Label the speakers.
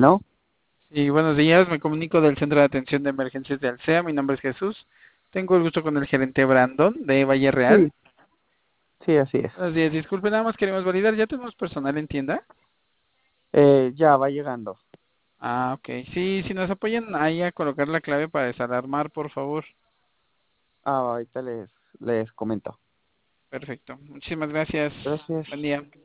Speaker 1: Bueno,
Speaker 2: Sí, buenos días, me comunico del Centro de Atención de Emergencias de Alsea, mi nombre es Jesús. Tengo el gusto con el gerente Brandon de Valle Real.
Speaker 1: sí, sí, así es.
Speaker 2: Buenos días, disculpe, nada más queremos validar, ¿ya tenemos personal en tienda?
Speaker 1: Ya va llegando.
Speaker 2: Ah, ok. Sí, si nos apoyan ahí a colocar la clave para desalarmar, por favor.
Speaker 1: Ahorita les comento.
Speaker 2: Perfecto. Muchísimas gracias.
Speaker 1: Gracias.
Speaker 2: Buen día.